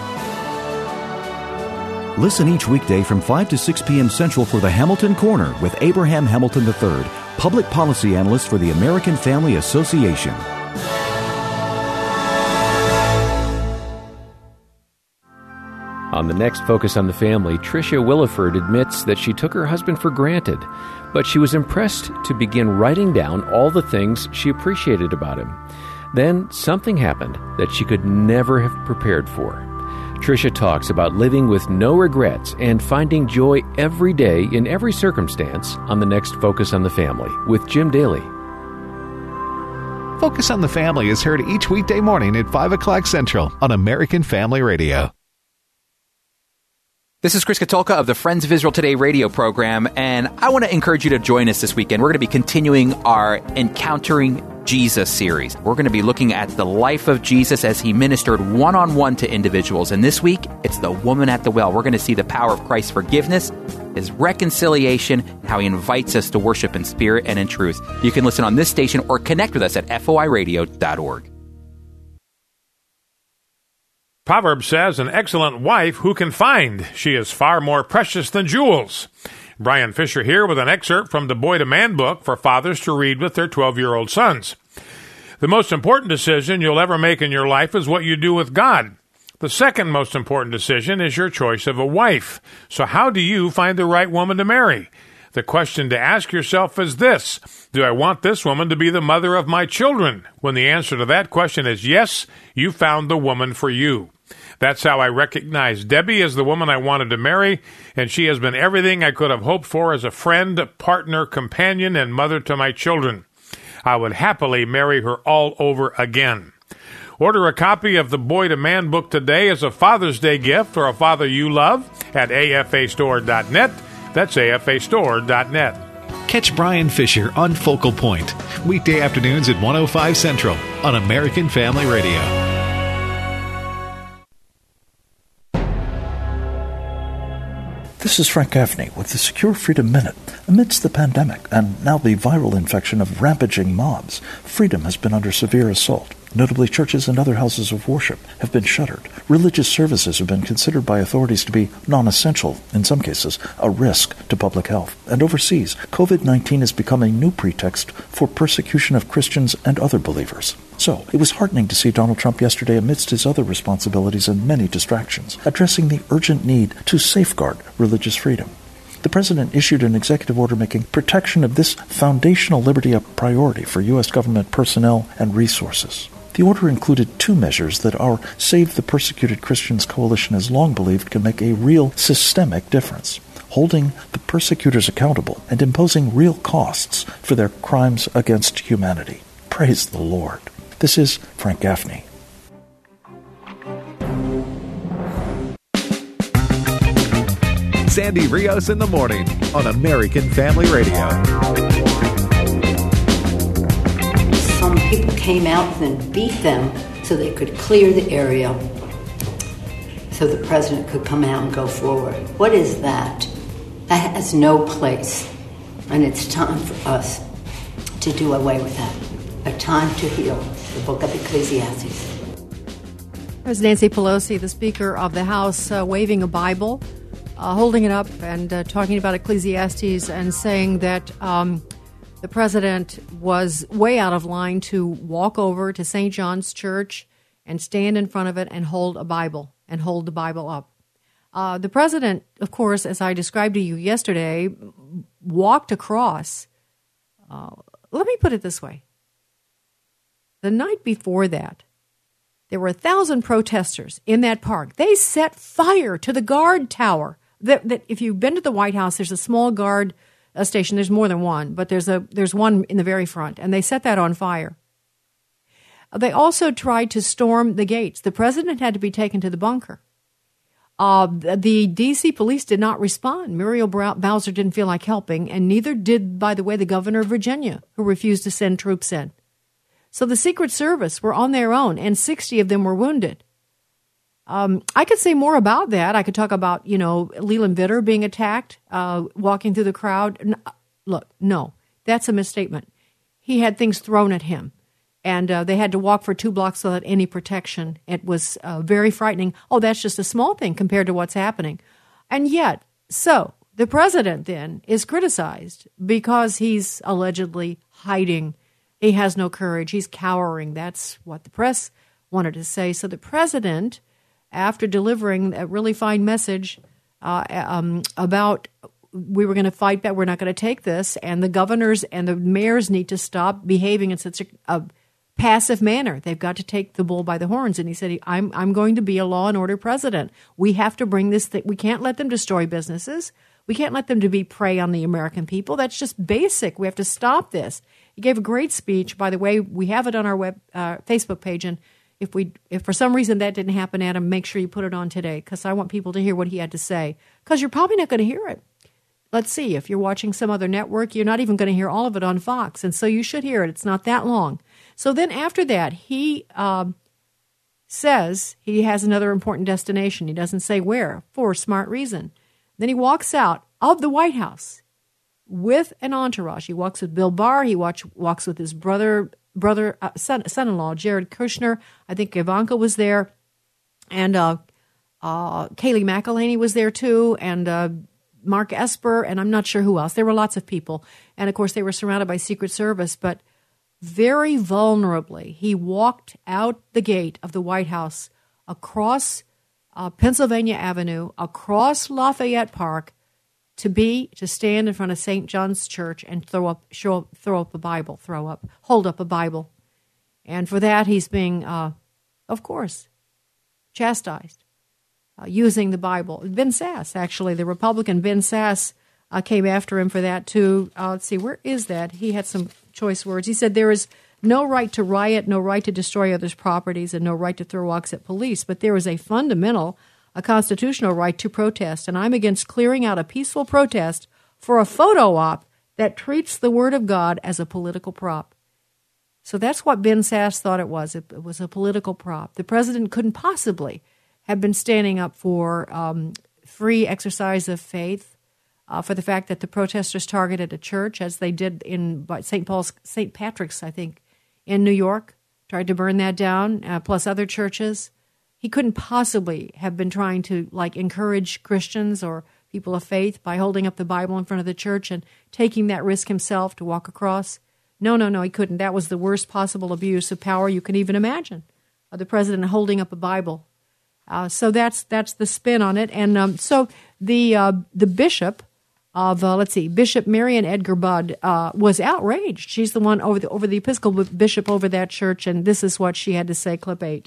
Listen each weekday from five to six p.m. Central for the Hamilton Corner with Abraham Hamilton the third, Public Policy Analyst for the American Family Association. On the next Focus on the Family, Tricia Williford admits that she took her husband for granted, but she was impressed to begin writing down all the things she appreciated about him. Then something happened that she could never have prepared for. Tricia talks about living with no regrets and finding joy every day in every circumstance on the next Focus on the Family with Jim Daly. Focus on the Family is heard each weekday morning at five o'clock Central on American Family Radio. This is Chris Katulka of the Friends of Israel Today radio program, and I want to encourage you to join us this weekend. We're going to be continuing our Encountering Jesus series. We're going to be looking at the life of Jesus as he ministered one-on-one to individuals. And this week, it's the woman at the well. We're going to see the power of Christ's forgiveness, his reconciliation, and how he invites us to worship in spirit and in truth. You can listen on this station or connect with us at F O I radio dot org. Proverbs says, an excellent wife who can find? She is far more precious than jewels. Brian Fisher here with an excerpt from the Boy to Man book for fathers to read with their twelve-year-old sons. The most important decision you'll ever make in your life is what you do with God. The second most important decision is your choice of a wife. So how do you find the right woman to marry? The question to ask yourself is this: do I want this woman to be the mother of my children? When the answer to that question is yes, you found the woman for you. That's how I recognize Debbie as the woman I wanted to marry, and she has been everything I could have hoped for as a friend, partner, companion, and mother to my children. I would happily marry her all over again. Order a copy of the Boy to Man book today as a Father's Day gift for a father you love at A F A store dot net. That's A F A store dot net. Catch Brian Fisher on Focal Point, weekday afternoons at one oh five Central on American Family Radio. This is Frank Gaffney with the Secure Freedom Minute. Amidst the pandemic and now the viral infection of rampaging mobs, freedom has been under severe assault. Notably, churches and other houses of worship have been shuttered. Religious services have been considered by authorities to be non-essential, in some cases a risk to public health. And overseas, covid nineteen has become a new pretext for persecution of Christians and other believers. So, it was heartening to see Donald Trump yesterday amidst his other responsibilities and many distractions, addressing the urgent need to safeguard religious freedom. The president issued an executive order making protection of this foundational liberty a priority for U S government personnel and resources. The order included two measures that our Save the Persecuted Christians Coalition has long believed can make a real systemic difference: holding the persecutors accountable and imposing real costs for their crimes against humanity. Praise the Lord. This is Frank Gaffney. Sandy Rios in the morning on American Family Radio. Some people came out and beat them so they could clear the area so the president could come out and go forward. What is that? That has no place. And it's time for us to do away with that. A time to heal. The book of Ecclesiastes. There's Nancy Pelosi, the Speaker of the House, uh, waving a Bible, uh, holding it up and uh, talking about Ecclesiastes and saying that um, the president was way out of line to walk over to Saint John's Church and stand in front of it and hold a Bible and hold the Bible up. Uh, the president, of course, as I described to you yesterday, walked across. Uh, let me put it this way. The night before that, There were a thousand protesters in that park. They set fire to the guard tower. That, that if you've been to the White House, there's a small guard uh, station. There's more than one, but there's a there's one in the very front, and they set that on fire. They also tried to storm the gates. The president had to be taken to the bunker. Uh, the D C police did not respond. Muriel Bowser didn't feel like helping, and neither did, by the way, the governor of Virginia, who refused to send troops in. So the Secret Service were on their own, and sixty of them were wounded. Um, I could say more about that. I could talk about, you know, Leland Vitter being attacked, uh, walking through the crowd. No, look, no, that's a misstatement. He had things thrown at him, and uh, they had to walk for two blocks without any protection. It was uh, very frightening. Oh, that's just a small thing compared to what's happening. And yet, so the president then is criticized because he's allegedly hiding. He has no courage. He's cowering. That's what the press wanted to say. So the president, after delivering a really fine message uh, um, about we were going to fight back, we're not going to take this, and the governors and the mayors need to stop behaving in such a, a passive manner. They've got to take the bull by the horns. And he said, I'm I'm going to be a law and order president. We have to bring this thing. We can't let them destroy businesses. We can't let them to be prey on the American people. That's just basic. We have to stop this. He gave a great speech. By the way, we have it on our web uh, Facebook page, and If we, if for some reason that didn't happen, Adam, make sure you put it on today, because I want people to hear what he had to say, because you're probably not going to hear it. Let's see. If you're watching some other network, you're not even going to hear all of it on Fox, and so you should hear it. It's not that long. So then after that, he um, says he has another important destination. He doesn't say where, for a smart reason. Then he walks out of the White House with an entourage. He walks with Bill Barr. He watch, walks with his brother, brother, uh, son, son-in-law, Jared Kushner. I think Ivanka was there, and uh, uh, Kayleigh McElhaney was there too, and uh, Mark Esper, and I'm not sure who else. There were lots of people, and of course they were surrounded by Secret Service. But very vulnerably, he walked out the gate of the White House, across uh, Pennsylvania Avenue, across Lafayette Park, to be to stand in front of Saint John's Church and throw up, show up, throw up a Bible, throw up, hold up a Bible, and for that he's being, uh, of course, chastised, uh, using the Bible. Ben Sasse, actually, the Republican Ben Sasse, uh, came after him for that too. Uh, let's see, where is that? He had some choice words. He said there is no right to riot, no right to destroy others' properties, and no right to throw rocks at police, but there is a fundamental, a constitutional right to protest, and I'm against clearing out a peaceful protest for a photo op that treats the Word of God as a political prop. So that's what Ben Sasse thought it was. It, it was a political prop. The president couldn't possibly have been standing up for um, free exercise of faith, uh, for the fact that the protesters targeted a church, as they did in Saint Paul's, Saint Patrick's, I think, in New York, tried to burn that down, uh, plus other churches. He couldn't possibly have been trying to, like, encourage Christians or people of faith by holding up the Bible in front of the church and taking that risk himself to walk across. No, no, no, he couldn't. That was the worst possible abuse of power you can even imagine, uh, the president holding up a Bible. Uh, so that's that's the spin on it. And um, so the uh, the bishop of, uh, let's see, Bishop Marian Edgar Budd uh, was outraged. She's the one over the, over the Episcopal bishop over that church, and this is what she had to say, clip eight.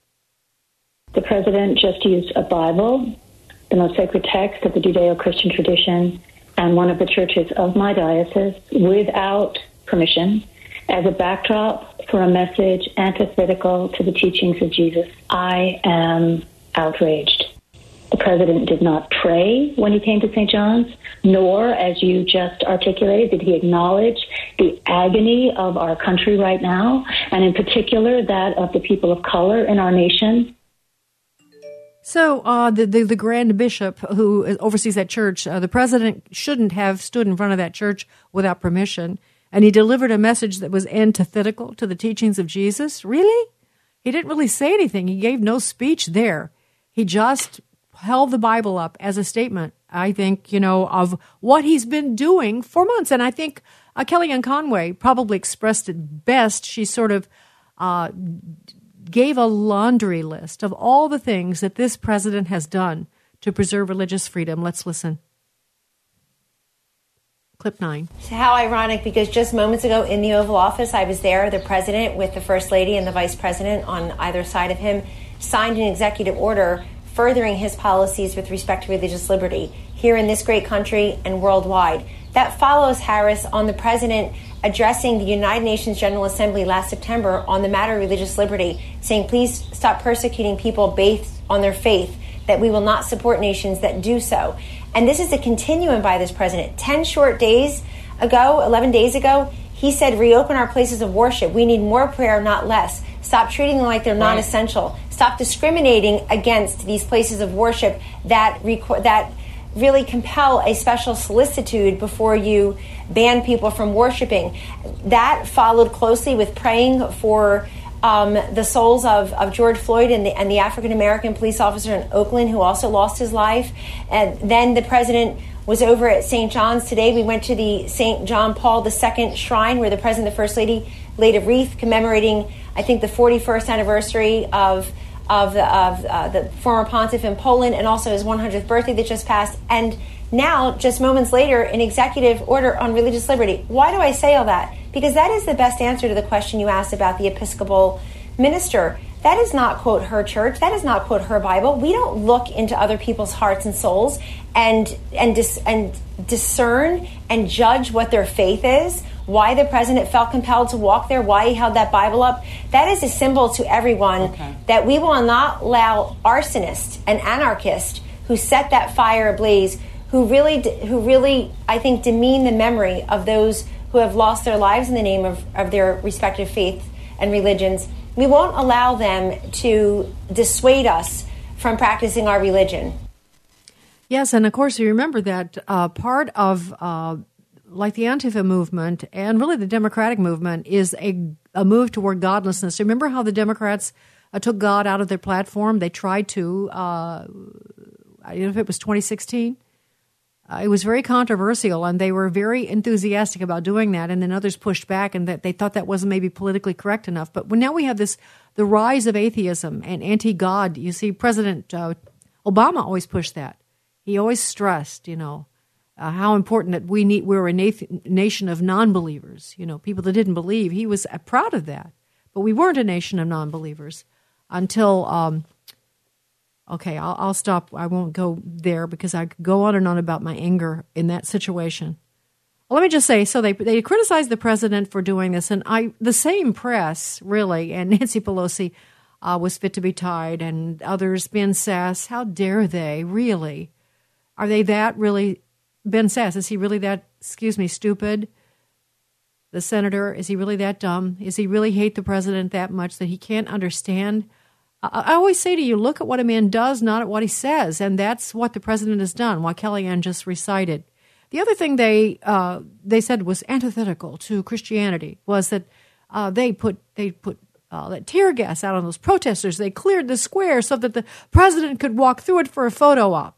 The president just used a Bible, the most sacred text of the Judeo-Christian tradition, and one of the churches of my diocese, without permission, as a backdrop for a message antithetical to the teachings of Jesus. I am outraged. The president did not pray when he came to Saint John's, nor, as you just articulated, did he acknowledge the agony of our country right now, and in particular that of the people of color in our nation. So uh, the, the the grand bishop who oversees that church, uh, the president shouldn't have stood in front of that church without permission, and he delivered a message that was antithetical to the teachings of Jesus? Really? He didn't really say anything. He gave no speech there. He just held the Bible up as a statement, I think, you know, of what he's been doing for months. And I think uh, Kellyanne Conway probably expressed it best. She sort of uh, gave a laundry list of all the things that this president has done to preserve religious freedom. Let's listen. Clip nine. How ironic, because just moments ago in the Oval Office, I was there, the president with the first lady and the vice president on either side of him signed an executive order furthering his policies with respect to religious liberty here in this great country and worldwide. That follows, Harris, on the president addressing the United Nations General Assembly last September on the matter of religious liberty, saying, please stop persecuting people based on their faith, that we will not support nations that do so. And this is a continuum by this president. Ten short days ago, eleven days ago, he said, reopen our places of worship. We need more prayer, not less. Stop treating them like they're non-essential. Stop discriminating against these places of worship that requ- that really compel a special solicitude before you ban people from worshiping. That followed closely with praying for um, the souls of, of George Floyd and the, and the African-American police officer in Oakland who also lost his life. And then the president was over at Saint John's today. We went to the Saint John Paul the Second Shrine where the president and the first lady laid a wreath commemorating, I think, the forty-first anniversary of of the, of uh, the former pontiff in Poland, and also his one hundredth birthday that just passed. And now, just moments later, an executive order on religious liberty. Why do I say all that? Because that is the best answer to the question you asked about the Episcopal minister. That is not, quote, her church. That is not, quote, her Bible. We don't look into other people's hearts and souls and and dis, and discern and judge what their faith is, why the president felt compelled to walk there, why he held that Bible up. That is a symbol to everyone okay. that we will not allow arsonists and anarchists who set that fire ablaze, who really, who really, I think, demean the memory of those who have lost their lives in the name of, of their respective faiths and religions. We won't allow them to dissuade us from practicing our religion. Yes, and of course, you remember that uh, part of, uh, like the Antifa movement and really the Democratic movement, is a, a move toward godlessness. Remember how the Democrats uh, took God out of their platform? They tried to, uh, I don't know if it was twenty sixteen. Uh, it was very controversial, and they were very enthusiastic about doing that, and then others pushed back, and that they thought that wasn't maybe politically correct enough. But when now we have this, the rise of atheism and anti-God. You see, President uh, Obama always pushed that. He always stressed, you know, uh, how important that we need. We're a na- nation of non-believers, you know, people that didn't believe. He was uh, proud of that, but we weren't a nation of non-believers until. Um, Okay, I'll, I'll stop. I won't go there because I could go on and on about my anger in that situation. Well, let me just say, so they they criticized the president for doing this, and I the same press, really, and Nancy Pelosi uh, was fit to be tied, and others, Ben Sasse, how dare they, really? Are they that really, Ben Sasse, is he really that, excuse me, stupid? The senator, is he really that dumb? Is he really hate the president that much that he can't understand? I always say to you, look at what a man does, not at what he says. And that's what the president has done, what Kellyanne just recited. The other thing they uh, they said was antithetical to Christianity was that uh, they put they put uh, that tear gas out on those protesters. They cleared the square so that the president could walk through it for a photo op.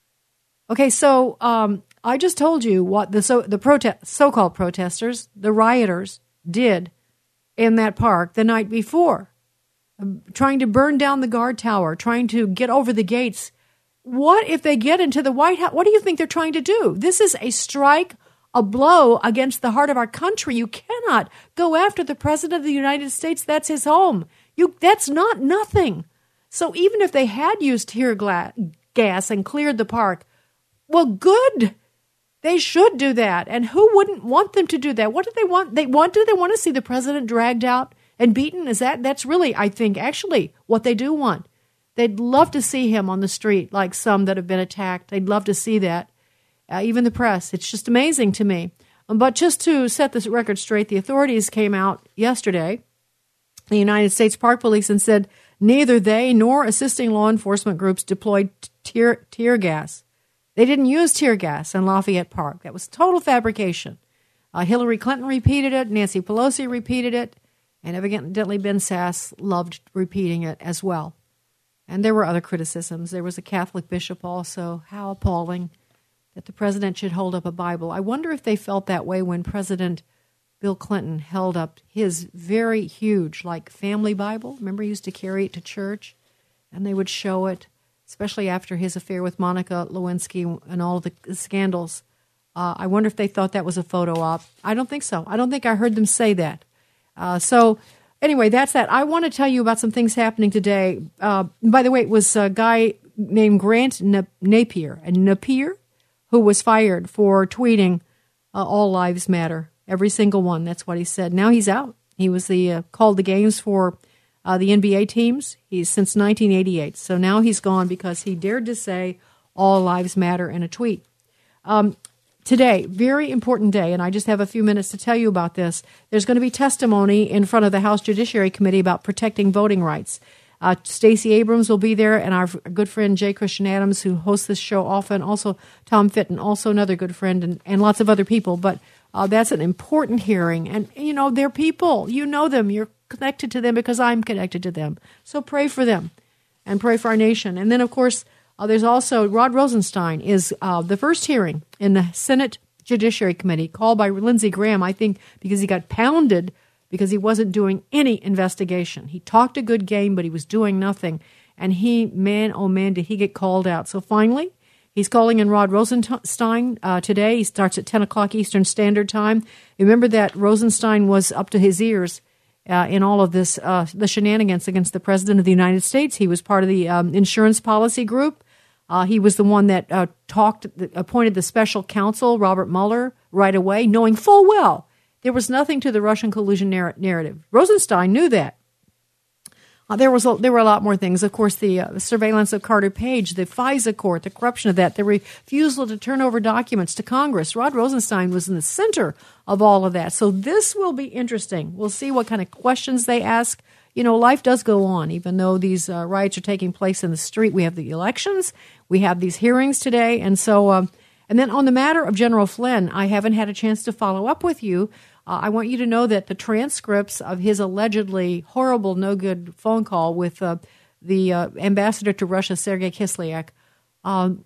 Okay, so um, I just told you what the so the prote- so-called protesters, the rioters, did in that park the night before. Trying to burn down the guard tower, trying to get over the gates. What if they get into the White House? What do you think they're trying to do? This is a strike, a blow against the heart of our country. You cannot go after the president of the United States. That's his home. You, that's not nothing. So even if they had used tear gla- gas and cleared the park, well, good. They should do that. And who wouldn't want them to do that? What do they want? They want, do they want to see the president dragged out and beaten? Is that, that's really, I think, actually what they do want. They'd love to see him on the street like some that have been attacked. They'd love to see that. Uh, even the press. It's just amazing to me. Um, but just to set this record straight, the authorities came out yesterday, the United States Park Police, and said neither they nor assisting law enforcement groups deployed tear, tear gas. They didn't use tear gas in Lafayette Park. That was total fabrication. Uh, Hillary Clinton repeated it. Nancy Pelosi repeated it. And evidently Ben Sasse loved repeating it as well. And there were other criticisms. There was a Catholic bishop also. How appalling that the president should hold up a Bible. I wonder if they felt that way when President Bill Clinton held up his very huge, like, family Bible. Remember, he used to carry it to church, and they would show it, especially after his affair with Monica Lewinsky and all the scandals Uh, I wonder if they thought that was a photo op. I don't think so. I don't think I heard them say that. Uh, so anyway, that's that. I want to tell you about some things happening today. Uh, by the way, it was a guy named Grant Napier, and Napier, who was fired for tweeting uh, "All Lives Matter," every single one. That's what he said. Now he's out. He was the uh, called the games for uh, the N B A teams. He's since nineteen eighty-eight. So now he's gone because he dared to say "All Lives Matter" in a tweet. Um, Today, very important day, and I just have a few minutes to tell you about this. There's going to be testimony in front of the House Judiciary Committee about protecting voting rights. Uh, Stacey Abrams will be there, and our good friend Jay Christian Adams, who hosts this show often, also Tom Fitton, also another good friend, and, and lots of other people. But uh, that's an important hearing. And, you know, they're people. You know them. You're connected to them because I'm connected to them. So pray for them and pray for our nation. And then, of course, Uh, there's also Rod Rosenstein is uh, the first hearing in the Senate Judiciary Committee called by Lindsey Graham, I think, because he got pounded because he wasn't doing any investigation. He talked a good game, but he was doing nothing. And he, man, oh man, did he get called out. So finally, he's calling in Rod Rosenstein uh, today. He starts at ten o'clock Eastern Standard Time. Remember that Rosenstein was up to his ears Uh, in all of this, uh, the shenanigans against the President of the United States. He was part of the um, insurance policy group. Uh, he was the one that uh, talked, appointed the special counsel, Robert Mueller, right away, knowing full well there was nothing to the Russian collusion narr- narrative. Rosenstein knew that. Uh, there was a, there were a lot more things. Of course, the, uh, the surveillance of Carter Page, the FISA court, the corruption of that, the refusal to turn over documents to Congress. Rod Rosenstein was in the center of all of that. So this will be interesting. We'll see what kind of questions they ask. You know, life does go on, even though these uh, riots are taking place in the street. We have the elections. We have these hearings today. And so, um, and then on the matter of General Flynn, I haven't had a chance to follow up with you. Uh, I want you to know that the transcripts of his allegedly horrible, no-good phone call with uh, the uh, ambassador to Russia, Sergei Kislyak, um,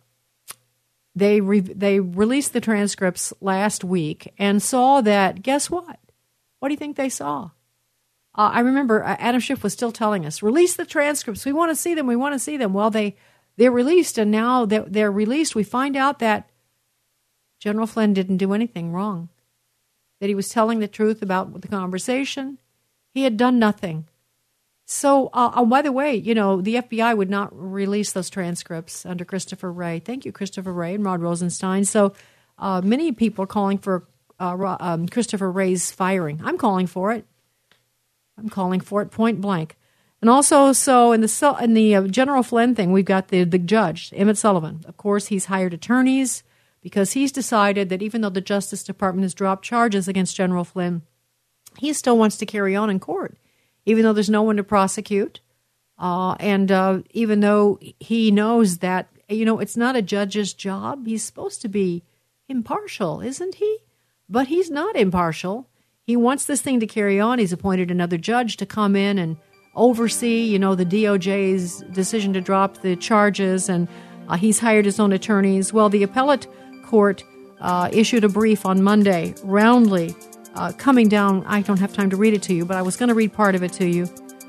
they re- they released the transcripts last week and saw that, guess what? What do you think they saw? Uh, I remember uh, Adam Schiff was still telling us, release the transcripts. We want to see them. We want to see them. Well, they, they're released, and now that they're released, we find out that General Flynn didn't do anything wrong, that he was telling the truth about the conversation. He had done nothing. So, uh, oh, by the way, you know, the F B I would not release those transcripts under Christopher Wray. Thank you, Christopher Wray and Rod Rosenstein. So uh, many people are calling for uh, um, Christopher Wray's firing. I'm calling for it. I'm calling for it point blank. And also, so in the in the uh, General Flynn thing, we've got the, the judge, Emmett Sullivan. Of course, he's hired attorneys because he's decided that even though the Justice Department has dropped charges against General Flynn, he still wants to carry on in court, even though there's no one to prosecute. Uh, and uh, even though he knows that, you know, it's not a judge's job. He's supposed to be impartial, isn't he? But he's not impartial. He wants this thing to carry on. He's appointed another judge to come in and oversee, you know, the D O J's decision to drop the charges, and uh, he's hired his own attorneys. Well, the appellate court uh, issued a brief on Monday, roundly uh, coming down. I don't have time to read it to you, but I was going to read part of it to you.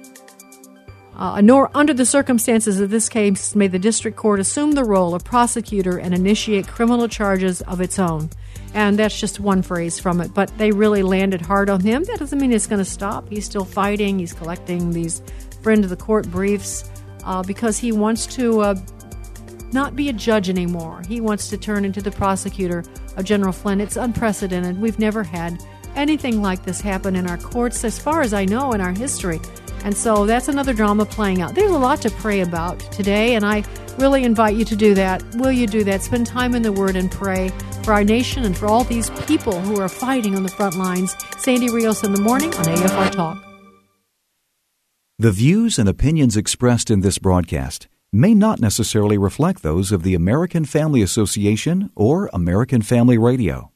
Uh, nor under the circumstances of this case may the district court assume the role of prosecutor and initiate criminal charges of its own. And that's just one phrase from it, but they really landed hard on him. That doesn't mean it's going to stop. He's still fighting. He's collecting these friend of the court briefs uh, because he wants to uh, not be a judge anymore. He wants to turn into the prosecutor of General Flynn. It's unprecedented. We've never had anything like this happen in our courts, as far as I know, in our history. And so that's another drama playing out. There's a lot to pray about today, and I really invite you to do that. Will you do that? Spend time in the Word and pray for our nation and for all these people who are fighting on the front lines. Sandy Rios in the morning on A F R Talk. The views and opinions expressed in this broadcast may not necessarily reflect those of the American Family Association or American Family Radio.